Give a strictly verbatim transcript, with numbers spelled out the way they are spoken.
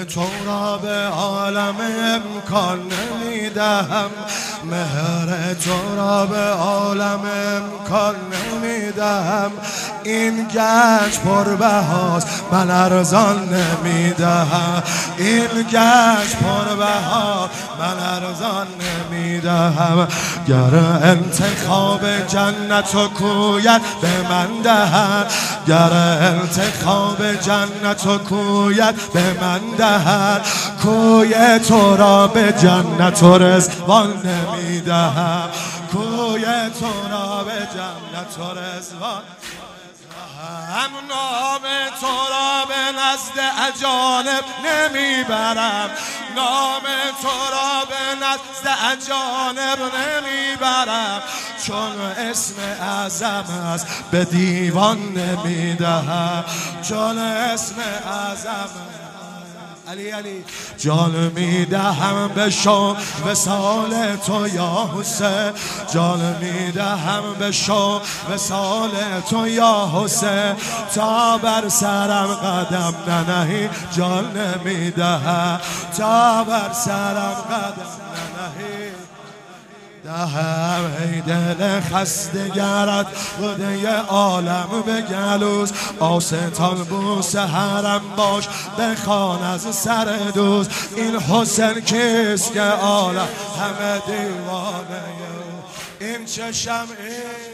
تو را به عالم امکان نمیدهم، مهر تو را به عالم امکان نمیدهم. این گنج پربهاست من ارزان نمیدهم، این گنج پربها من ارزان نمیدهم. گر انتخاب جنت و کویت به من دهد، گر انتخاب جنت و کویت به من دهد، کوی تو را به جنت و رضوان نمیدهم، کوی تو را به جنت و رضوان هم. نام تو را به نزد اجانب نمیبرم، نام تو را به نزد اجانب نمیبرم، چون اسم اعظم است به دیوان نمیدهم، چون اسم اعظم علی علی جان میدهم به شوق وصال تو یا حسین، جان میدهم به شوق وصال تو یا حسین. تا بر سرم قدم ننهی جان نمیدهم، تا بر سرم قدم ننهی دهم. ای دل خسته گرت بوده عالم به گلوس، آستان بوس حرم باش بخوان از سر دوست. این حسین کیست که عالم همه دیوانه، این چشم این